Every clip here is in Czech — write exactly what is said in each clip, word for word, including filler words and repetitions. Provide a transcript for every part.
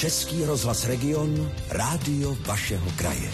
Český rozhlas Region, rádio vašeho kraje.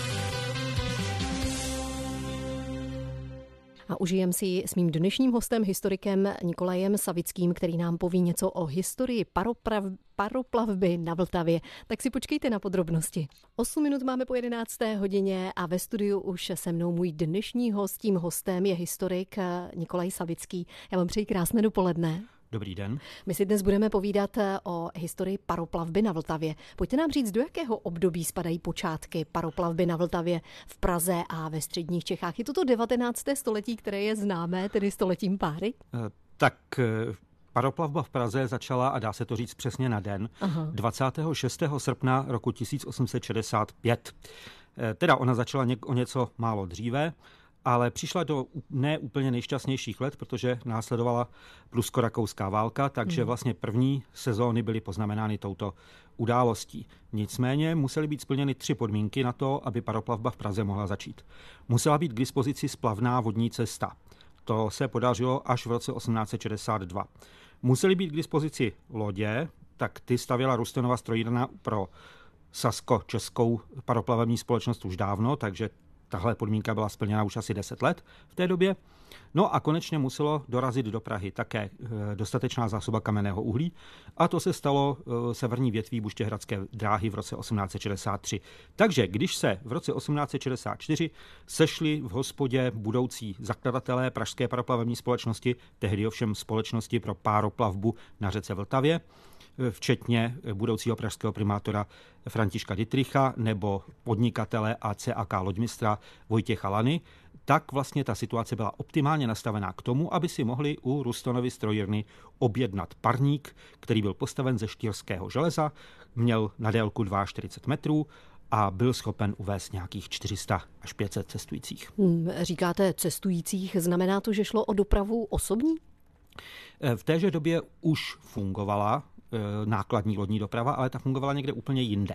A užijem si s mým dnešním hostem, historikem Nikolajem Savickým, který nám poví něco o historii paroprav, paroplavby na Vltavě. Tak si počkejte na podrobnosti. Osm minut máme po jedenácté hodině a ve studiu už se mnou můj dnešní host, tím hostem je historik Nikolaj Savický. Já vám přeji krásné dopoledne. Dobrý den. My si dnes budeme povídat o historii paroplavby na Vltavě. Pojďte nám říct, do jakého období spadají počátky paroplavby na Vltavě v Praze a ve středních Čechách. Je to to devatenácté století, které je známé, tedy stoletím páry? Tak paroplavba v Praze začala, a dá se to říct přesně na den, Aha. dvacátého šestého srpna roku tisíc osm set šedesát pět. Teda ona začala něk- o něco málo dříve, ale přišla do ne úplně nejšťastnějších let, protože následovala prusko-rakouská válka, takže vlastně první sezóny byly poznamenány touto událostí. Nicméně musely být splněny tři podmínky na to, aby paroplavba v Praze mohla začít. Musela být k dispozici splavná vodní cesta. To se podařilo až v roce osmnáct set šedesát dva. Musely být k dispozici lodě, tak ty stavěla Rustenova strojírna pro Sasko-českou paroplavební společnost už dávno, takže tahle podmínka byla splněna už asi deset let v té době. No a konečně muselo dorazit do Prahy také dostatečná zásoba kamenného uhlí a to se stalo severní větví Buštěhradské dráhy v roce osmnáct set šedesát tři. Takže když se v roce osmnáct set šedesát čtyři sešli v hospodě budoucí zakladatelé Pražské paroplavební společnosti, tehdy ovšem společnosti pro pároplavbu na řece Vltavě, včetně budoucího pražského primátora Františka Dittricha nebo podnikatele a C A K loďmistra Vojtěcha Lany, tak vlastně ta situace byla optimálně nastavená k tomu, aby si mohli u Rustonovy strojírny objednat parník, který byl postaven ze štýrského železa, měl na délku čtyřicet dva metrů a byl schopen uvést nějakých čtyři sta až pět set cestujících. Hmm, říkáte cestujících, znamená to, že šlo o dopravu osobní? V téže době už fungovala nákladní lodní doprava, ale ta fungovala někde úplně jinde.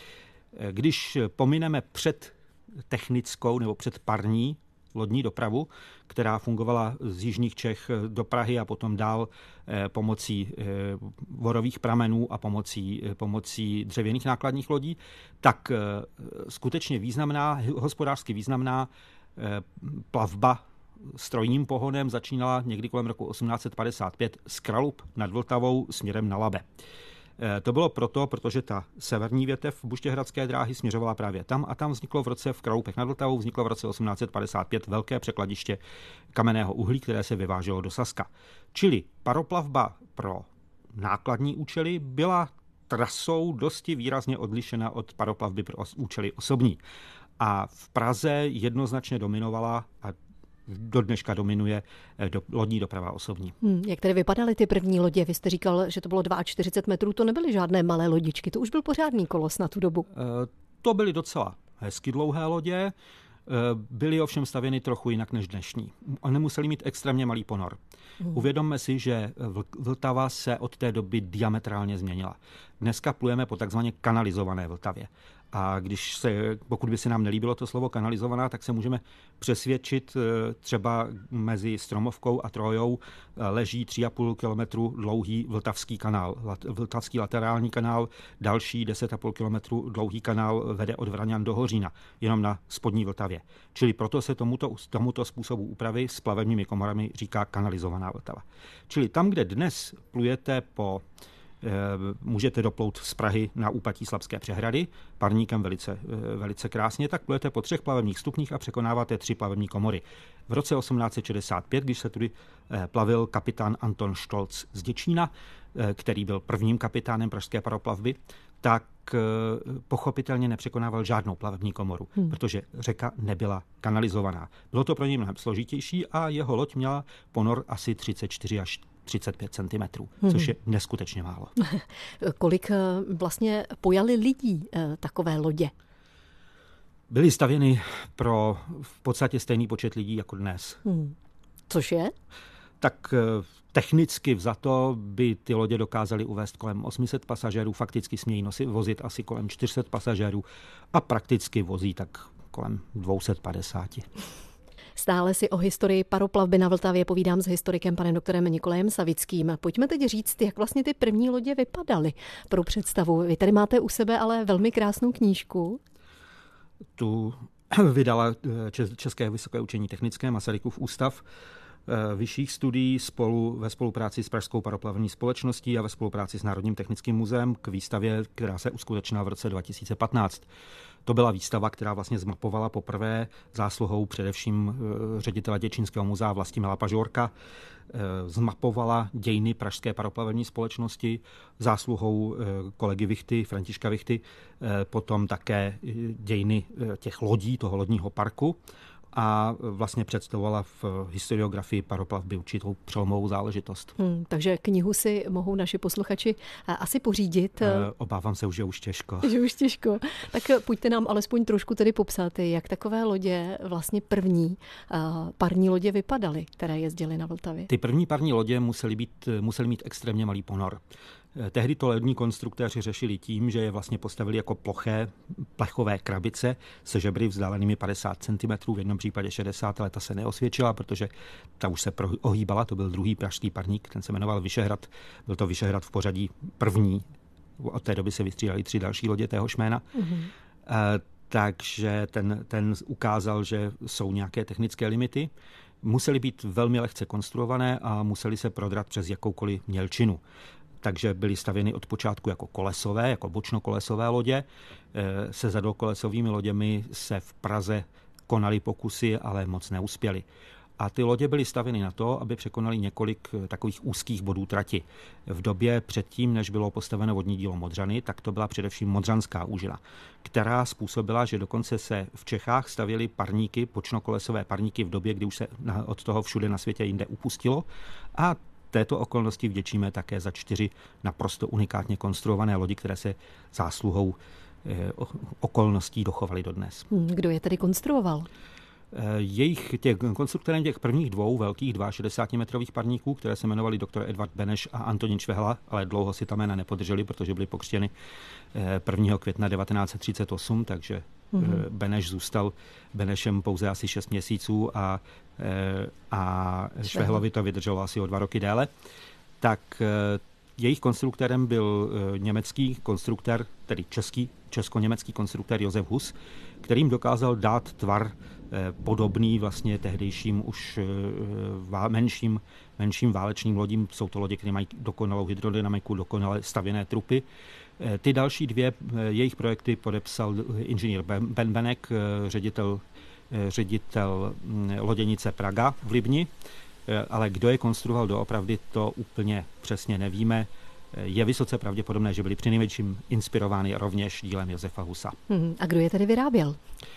Když pomineme před technickou nebo před parní lodní dopravu, která fungovala z jižních Čech do Prahy a potom dál pomocí vorových pramenů a pomocí, pomocí dřevěných nákladních lodí, tak skutečně významná, hospodářsky významná plavba strojním pohonem začínala někdy kolem roku osmnáct set padesát pět z Kralup nad Vltavou směrem na Labe. To bylo proto, protože ta severní větev Buštěhradské dráhy směřovala právě tam a tam vzniklo v roce v Kralupech nad Vltavou vzniklo v roce osmnáct set padesát pět velké překladiště kamenného uhlí, které se vyváželo do Saska. Čili paroplavba pro nákladní účely byla trasou dosti výrazně odlišena od paroplavby pro účely osobní. A v Praze jednoznačně dominovala a do dneška dominuje do, lodní doprava osobní. Hmm, jak tedy vypadaly ty první lodě? Vy jste říkal, že to bylo čtyřicet dva metrů, to nebyly žádné malé lodičky, to už byl pořádný kolos na tu dobu. E, to byly docela hezky dlouhé lodě, e, byly ovšem stavěny trochu jinak než dnešní. A nemuseli mít extrémně malý ponor. Hmm. Uvědomme si, že Vltava se od té doby diametrálně změnila. Dneska plujeme po takzvaně kanalizované Vltavě. A když se, pokud by se nám nelíbilo to slovo kanalizovaná, tak se můžeme přesvědčit, třeba mezi Stromovkou a Trojou leží tři a půl kilometru dlouhý Vltavský kanál, Vltavský laterální kanál, další deset a půl kilometru dlouhý kanál vede od Vraňan do Hořína, jenom na spodní Vltavě. Čili proto se tomuto, tomuto způsobu úpravy s plavebními komorami říká kanalizovaná Vltava. Čili tam, kde dnes plujete po můžete doplout z Prahy na úpatí Slabské přehrady, parníkem velice, velice krásně, tak plujete po třech plavebních stupních a překonáváte tři plavební komory. V roce osmnáct set šedesát pět, když se tudy plavil kapitán Anton Štolc z Děčína, který byl prvním kapitánem pražské paroplavby, tak pochopitelně nepřekonával žádnou plavební komoru, hmm. protože řeka nebyla kanalizovaná. Bylo to pro něj mnohem složitější a jeho loď měla ponor asi třicet čtyři až třicet pět centimetrů, hmm. což je neskutečně málo. Kolik vlastně pojali lidí takové lodě? Byly stavěny pro v podstatě stejný počet lidí jako dnes. Hmm. Což je? Tak technicky vzato by ty lodě dokázaly uvést kolem osm set pasažérů, fakticky smějí nosit, vozit asi kolem čtyři sta pasažérů a prakticky vozí tak kolem dvě stě padesát. Stále si o historii paroplavby na Vltavě povídám s historikem panem doktorem Nikolajem Savickým. Pojďme teď říct, jak vlastně ty první lodě vypadaly pro představu. Vy tady máte u sebe ale velmi krásnou knížku. Tu vydala České vysoké učení technické, Masarykův ústav vyšších studií spolu ve spolupráci s Pražskou paroplavní společností a ve spolupráci s Národním technickým muzeem k výstavě, která se uskutečnila v roce dva tisíce patnáct. To byla výstava, která vlastně zmapovala poprvé zásluhou především ředitele Děčínského muzea Vlastimila Pažorka, zmapovala dějiny Pražské paroplavní společnosti zásluhou kolegy Vichty, Františka Vichty, potom také dějiny těch lodí, toho lodního parku, a vlastně představovala v historiografii paroplavby určitou přelomovou záležitost. Hmm, takže knihu si mohou naši posluchači asi pořídit. E, obávám se, že už těžko. Že už těžko. Tak pojďte nám alespoň trošku tedy popsat, jak takové lodě, vlastně první parní lodě vypadaly, které jezdily na Vltavě. Ty první parní lodě musely, být, musely mít extrémně malý ponor. Tehdy to lodní konstruktéři řešili tím, že je vlastně postavili jako ploché plechové krabice se žebry vzdálenými padesát centimetrů, v jednom případě šedesát, ale ta se neosvědčila, protože ta už se ohýbala, to byl druhý pražský parník, ten se jmenoval Vyšehrad, byl to Vyšehrad v pořadí první, od té doby se vystřídali tři další lodě téhož jména. Mm-hmm. E, takže ten, ten ukázal, že jsou nějaké technické limity, musely být velmi lehce konstruované a musely se prodrat přes jakoukoliv mělčinu. Takže byly stavěny od počátku jako kolesové, jako bočnokolesové lodě. Se zadokolesovými loděmi se v Praze konaly pokusy, ale moc neuspěly. A ty lodě byly stavěny na to, aby překonaly několik takových úzkých bodů trati. V době předtím, než bylo postaveno vodní dílo Modřany, tak to byla především modřanská úžina, která způsobila, že dokonce se v Čechách stavěly parníky, bočnokolesové parníky v době, kdy už se od toho všude na světě jinde upustilo. A této okolnosti vděčíme také za čtyři naprosto unikátně konstruované lodi, které se zásluhou eh, okolností dochovaly dodnes. Kdo je tedy konstruoval? Jejich, těch, konstruktorem těch prvních dvou velkých šedesátimetrových parníků, které se jmenovali doktor Edvard Beneš a Antonín Švehla, ale dlouho si ta jména nepodrželi, protože byli pokřtěni prvního května devatenáct set třicet osm, takže mm-hmm. Beneš zůstal Benešem pouze asi šest měsíců a, a Švehlovi to vydrželo asi o dva roky déle. Tak jejich konstruktérem byl německý konstruktér, tedy český, česko-německý konstruktér Josef Hus, kterým dokázal dát tvar podobný vlastně tehdejším už menším, menším válečným lodím. Jsou to lodě, které mají dokonalou hydrodynamiku, dokonale stavěné trupy. Ty další dvě jejich projekty podepsal inženýr Ben Benek, ředitel, ředitel loděnice Praga v Libni, ale kdo je konstruoval doopravdy, to úplně přesně nevíme. Je vysoce pravděpodobné, že byli přinejmenším inspirovány rovněž dílem Josefa Husa. Hmm, a kdo je tedy vyráběl?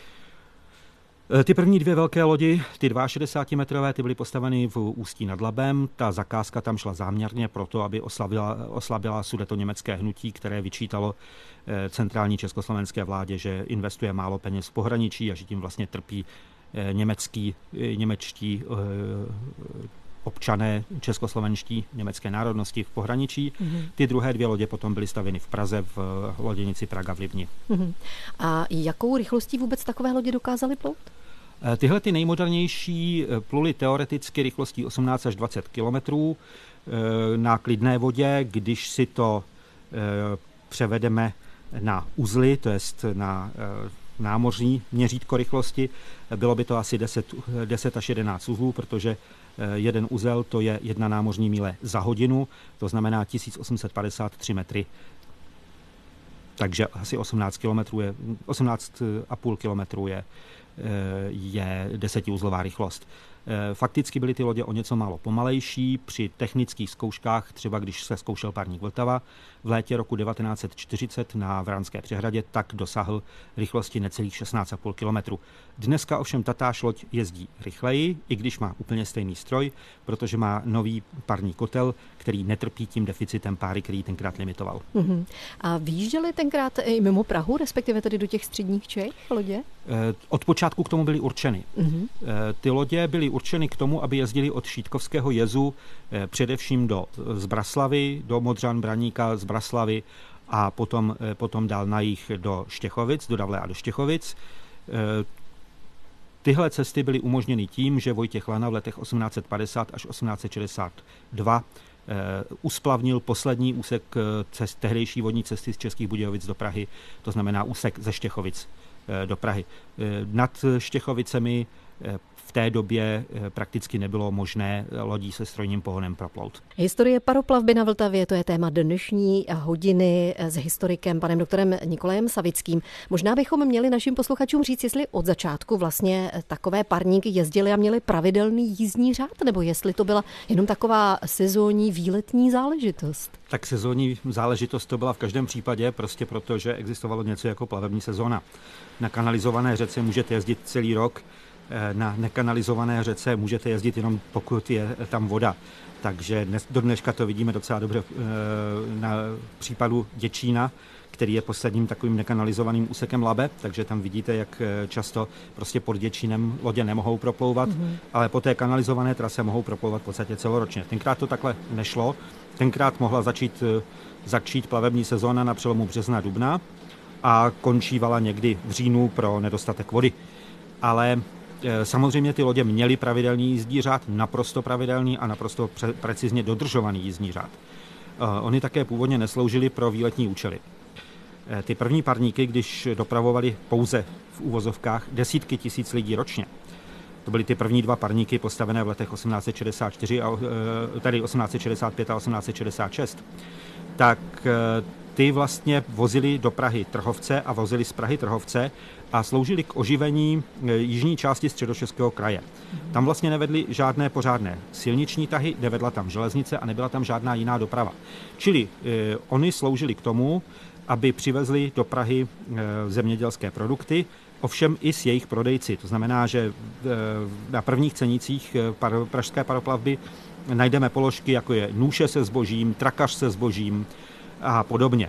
Ty první dvě velké lodi, ty šedesátimetrové, ty byly postaveny v Ústí nad Labem. Ta zakázka tam šla záměrně proto, aby oslabila, oslabila sudetoněmecké hnutí, které vyčítalo centrální československé vládě, že investuje málo peněz v pohraničí a že tím vlastně trpí německý, němečtí občané českoslovenští německé národnosti v pohraničí. Mm-hmm. Ty druhé dvě lodě potom byly stavěny v Praze v loděnici Praga v Libni. Mm-hmm. A jakou rychlostí vůbec takové lodě dokázaly plout? Tyhle ty nejmodernější pluly teoreticky rychlostí osmnáct až dvacet kilometrů na klidné vodě, když si to převedeme na uzly, to jest na námořní měřítko rychlosti, bylo by to asi deset, deset až jedenáct uzlů, protože jeden uzel to je jedna námořní míle za hodinu, to znamená tisíc osm set padesát tři metry. Takže asi osmnáct kilometrů je, osmnáct a půl kilometru je, je desetiuzlová rychlost. Fakticky byly ty lodě o něco málo pomalejší. Při technických zkouškách, třeba když se zkoušel parník Vltava v létě roku devatenáct set čtyřicet na Vránské přehradě, tak dosáhl rychlosti necelých šestnáct a půl kilometru. Dneska ovšem tatáž loď jezdí rychleji, i když má úplně stejný stroj, protože má nový parní kotel, který netrpí tím deficitem páry, který tenkrát limitoval. Uh-huh. A vyjížděli tenkrát i mimo Prahu, respektive tedy do těch středních Čech lodě? Od počátku k tomu byly určeny. Uh-huh. Ty lodě byly určeny k tomu, aby jezdili od Šítkovského jezu především do Zbraslavy, do Modřan, Braníka, Zbraslavy a potom, potom dál na jih do Štěchovic, do Davle a do Štěchovic. Tyhle cesty byly umožněny tím, že Vojtěch Lana v letech osmnáct set padesát až osmnáct set šedesát dva eh, usplavnil poslední úsek cest, tehdejší vodní cesty z Českých Budějovic do Prahy, to znamená úsek ze Štěchovic eh, do Prahy. Eh, nad Štěchovicemi eh, v té době prakticky nebylo možné lodí se strojním pohonem proplout. Historie paroplavby na Vltavě, to je téma dnešní hodiny s historikem panem doktorem Nikolajem Savickým. Možná bychom měli našim posluchačům říct, jestli od začátku vlastně takové parníky jezdily a měly pravidelný jízdní řád, nebo jestli to byla jenom taková sezónní výletní záležitost. Tak sezónní záležitost to byla v každém případě, prostě proto, že existovalo něco jako plavební sezóna. Na kanalizované řece můžete jezdit celý rok, na nekanalizované řece můžete jezdit jenom pokud je tam voda. Takže dnes, do dneška to vidíme docela dobře na případu Děčína, který je posledním takovým nekanalizovaným úsekem Labe, takže tam vidíte, jak často prostě pod Děčínem lodě nemohou proplouvat, mm-hmm. ale po té kanalizované trase mohou proplouvat v podstatě celoročně. Tenkrát to takhle nešlo, tenkrát mohla začít, začít plavební sezóna na přelomu března a dubna a končívala někdy v říjnu pro nedostatek vody. Ale samozřejmě ty lodě měly pravidelný jízdní řád, naprosto pravidelný a naprosto pre- precizně dodržovaný jízdní řád. Oni také původně nesloužily pro výletní účely. Ty první parníky, když dopravovali pouze v úvozovkách desítky tisíc lidí ročně, to byly ty první dva parníky postavené v letech osmnáct set šedesát čtyři, a, tady osmnáct set šedesát pět a osmnáct set šedesát šest, tak ty vlastně vozili do Prahy trhovce a vozili z Prahy trhovce a sloužili k oživení jižní části Středočeského kraje. Tam vlastně nevedli žádné pořádné silniční tahy, nevedla tam železnice a nebyla tam žádná jiná doprava. Čili eh, oni sloužili k tomu, aby přivezli do Prahy eh, zemědělské produkty, ovšem i s jejich prodejci. To znamená, že eh, na prvních cenících eh, par, pražské paroplavby najdeme položky, jako je nůše se zbožím, trakař se zbožím a podobně.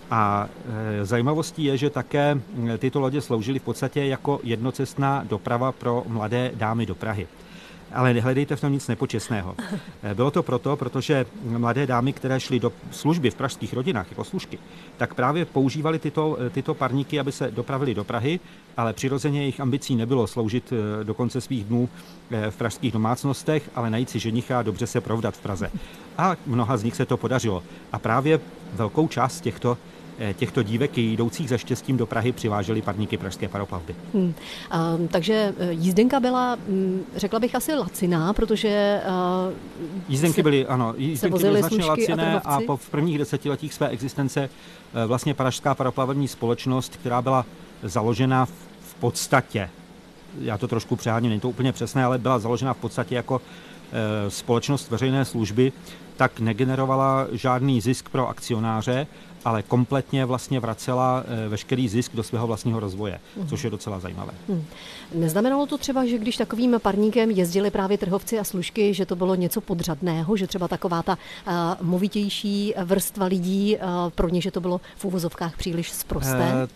A e, zajímavostí je, že také tyto lodě sloužily v podstatě jako jednocestná doprava pro mladé dámy do Prahy. Ale nehledejte v tom nic nepočestného. Bylo to proto, protože mladé dámy, které šly do služby v pražských rodinách jako služky, tak právě používali tyto, tyto parníky, aby se dopravili do Prahy, ale přirozeně jejich ambicí nebylo sloužit do konce svých dnů v pražských domácnostech, ale najít si ženicha a dobře se provdat v Praze. A mnoha z nich se to podařilo. A právě velkou část těchto těchto dívek jdoucích za štěstím do Prahy přivážely parníky pražské paroplavby. Hmm. A, takže jízdenka byla, řekla bych, asi laciná, protože... A, jízdenky se, byly, ano, jízdenky byly značně laciné a, a po v prvních desetiletích své existence vlastně pražská paroplavební společnost, která byla založena v, v podstatě, já to trošku přeháním, není to úplně přesné, ale byla založena v podstatě jako e, společnost veřejné služby, tak negenerovala žádný zisk pro akcionáře, ale kompletně vlastně vracela veškerý zisk do svého vlastního rozvoje, mm. což je docela zajímavé. Mm. Neznamenalo to třeba, že když takovým parníkem jezdili právě trhovci a služky, že to bylo něco podřadného, že třeba taková ta uh, movitější vrstva lidí, uh, pro ně, že to bylo v uvozovkách příliš sprosté? Uh,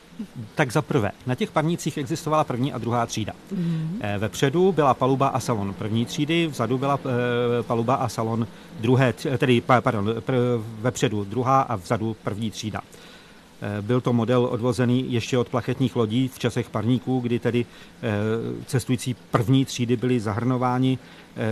Tak za prvé, na těch parnících existovala první a druhá třída. Mm. Vepředu byla paluba a salon první třídy, vzadu byla paluba a salon druhé, tedy pardon, vepředu druhá a vzadu první třída. Byl to model odvozený ještě od plachetních lodí v časech parníků, kdy tedy cestující první třídy byli zahrnováni,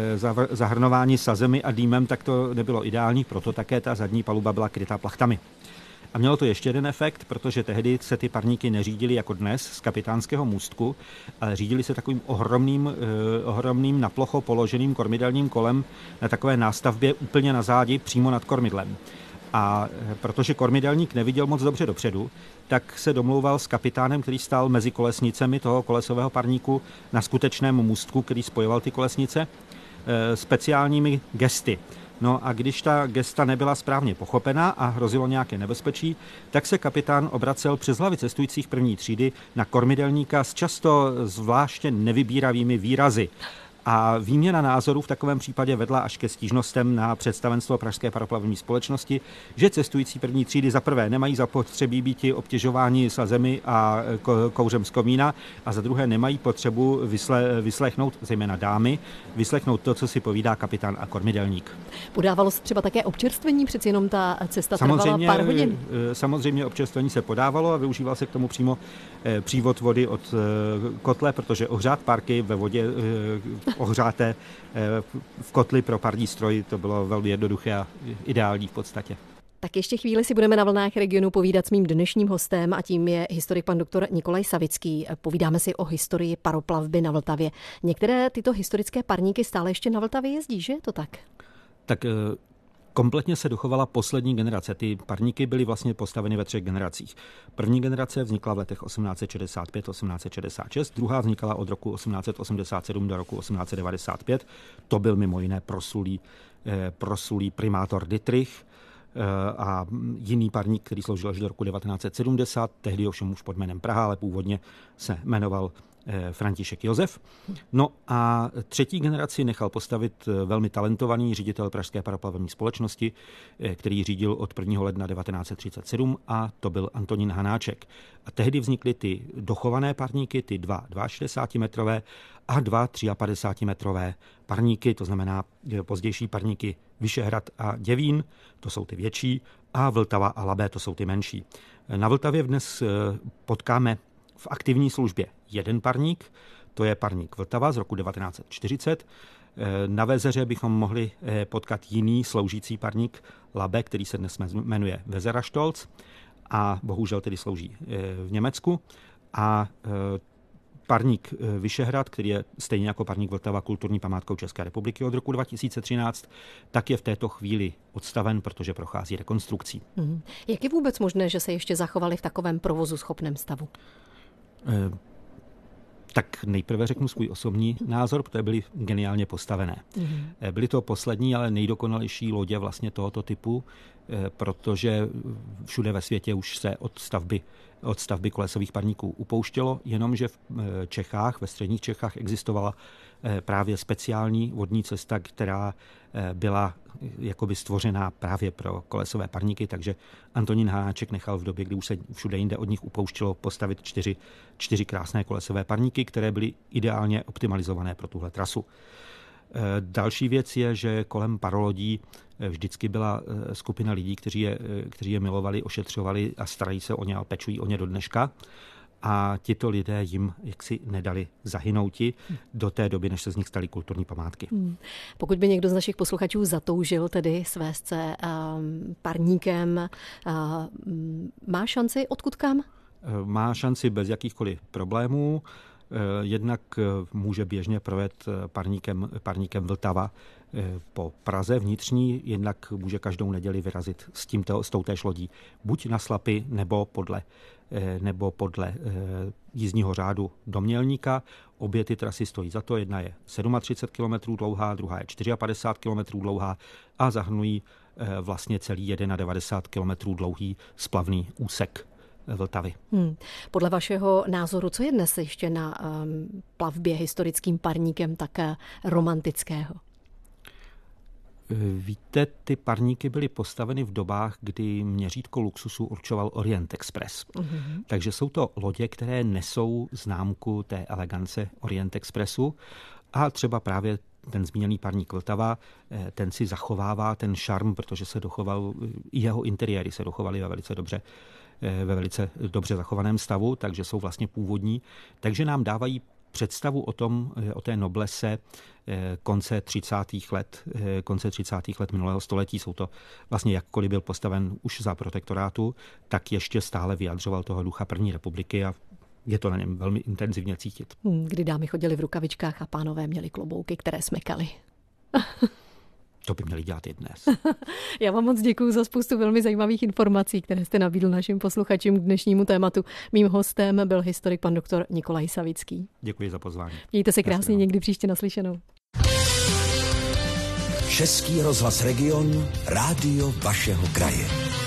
zahrnováni sazemi a dýmem, tak to nebylo ideální, proto také ta zadní paluba byla krytá plachtami. A mělo to ještě jeden efekt, protože tehdy se ty parníky neřídily jako dnes z kapitánského můstku, ale řídily se takovým ohromným, eh, ohromným na plocho položeným kormidelním kolem na takové nástavbě úplně na zádi přímo nad kormidlem. A protože kormidelník neviděl moc dobře dopředu, tak se domlouval s kapitánem, který stál mezi kolesnicemi toho kolesového parníku na skutečném můstku, který spojoval ty kolesnice, eh, speciálními gesty. No a když ta gesta nebyla správně pochopená a hrozilo nějaké nebezpečí, tak se kapitán obracel přes hlavy cestujících první třídy na kormidelníka s často zvláště nevybíravými výrazy. A výměna názorů v takovém případě vedla až ke stížnostem na představenstvo Pražské paroplavební společnosti, že cestující první třídy za prvé nemají zapotřebí být otěžováni slazemi a kouřem z komína a za druhé nemají potřebu vysle, vyslechnout, zejména dámy, vyslechnout to, co si povídá kapitán a kormidelník. Podávalo se třeba také občerstvení, přeci jenom ta cesta trvala pár hodin. Samozřejmě občerstvení se podávalo a využíval se k tomu přímo přívod vody od kotle, protože ohřát párky ve vodě ohřáté v kotli pro parní stroj, to bylo velmi jednoduché a ideální v podstatě. Tak ještě chvíli si budeme na vlnách regionu povídat s mým dnešním hostem a tím je historik pan doktor Nikolaj Savický. Povídáme si o historii paroplavby na Vltavě. Některé tyto historické parníky stále ještě na Vltavě jezdí, že je to tak? Tak kompletně se dochovala poslední generace. Ty parníky byly vlastně postaveny ve třech generacích. První generace vznikla v letech osmnáct set šedesát pět osmnáct set šedesát šest, druhá vznikala od roku osmnáct set osmdesát sedm do roku osmnáct set devadesát pět. To byl mimo jiné prosulý, eh, prosulý primátor Dittrich eh, a jiný parník, který sloužil až do roku devatenáct set sedmdesát, tehdy ovšem už pod jménem Praha, ale původně se jmenoval František Josef. No a třetí generaci nechal postavit velmi talentovaný ředitel Pražské paroplavební společnosti, který řídil od prvního ledna devatenáct set třicet sedm a to byl Antonín Hanáček. A tehdy vznikly ty dochované parníky, ty dva šedesátimetrové a dva padesátitřímetrové parníky, to znamená pozdější parníky Vyšehrad a Děvín, to jsou ty větší, a Vltava a Labé, to jsou ty menší. Na Vltavě dnes potkáme v aktivní službě jeden parník, to je parník Vltava z roku devatenáct set čtyřicet. Na Vezeře bychom mohli potkat jiný sloužící parník Labe, který se dnes jmenuje Vezeraštolc a bohužel tedy slouží v Německu. A parník Vyšehrad, který je stejně jako parník Vltava kulturní památkou České republiky od roku dva tisíce třináct, tak je v této chvíli odstaven, protože prochází rekonstrukcí. Hmm. Jak je vůbec možné, že se ještě zachovali v takovém provozu schopném stavu? Tak nejprve řeknu svůj osobní názor, protože byly geniálně postavené. Mm. Byly to poslední, ale nejdokonalejší lodě vlastně tohoto typu, protože všude ve světě už se od stavby, od stavby kolesových parníků upouštělo, jenomže v Čechách, ve středních Čechách existovala právě speciální vodní cesta, která byla jakoby stvořená právě pro kolesové parníky, takže Antonín Hanáček nechal v době, kdy už se všude jinde od nich upouštělo, postavit čtyři, čtyři krásné kolesové parníky, které byly ideálně optimalizované pro tuhle trasu. Další věc je, že kolem parolodí vždycky byla skupina lidí, kteří je, kteří je milovali, ošetřovali a starají se o ně a pečují o ně do dneška. A tito lidé jim jaksi nedali zahynouti do té doby, než se z nich staly kulturní památky. Hmm. Pokud by někdo z našich posluchačů zatoužil tedy svést se um, parníkem, uh, má šanci odkud kam? Má šanci bez jakýchkoliv problémů. Jednak může běžně projet parníkem, parníkem Vltava po Praze vnitřní, jednak může každou neděli vyrazit s, tímto, s toutéž lodí buď na Slapy nebo podle, nebo podle jízdního řádu do Mělníka. Obě ty trasy stojí za to. Jedna je třicet sedm kilometrů dlouhá, druhá je padesát čtyři kilometrů dlouhá a zahrnují vlastně celý devadesát jeden kilometrů dlouhý splavný úsek Vltavy. Hmm. Podle vašeho názoru, co je dnes ještě na um, plavbě historickým parníkem tak romantického? Víte, ty parníky byly postaveny v dobách, kdy měřítko luxusu určoval Orient Express. Mm-hmm. Takže jsou to lodě, které nesou známku té elegance Orient Expressu a třeba právě ten zmíněný parník Vltava, ten si zachovává ten šarm, protože se dochoval, i jeho interiéry se dochovaly ve velice dobře ve velice dobře zachovaném stavu, takže jsou vlastně původní. Takže nám dávají představu o tom, o té noblese konce třicátých let, konce třicátých let minulého století. Jsou to vlastně, jakkoliv byl postaven už za protektorátu, tak ještě stále vyjadřoval toho ducha první republiky a je to na něm velmi intenzivně cítit. Kdy dámy chodily v rukavičkách a pánové měli klobouky, které smekaly. To by měli dělat i dnes. Já vám moc děkuji za spoustu velmi zajímavých informací, které jste nabídl našim posluchačům k dnešnímu tématu. Mým hostem byl historik pan doktor Nikolaj Savický. Děkuji za pozvání. Mějte se krásně, někdy příště naslyšenou. Český rozhlas Region, rádio vašeho kraje.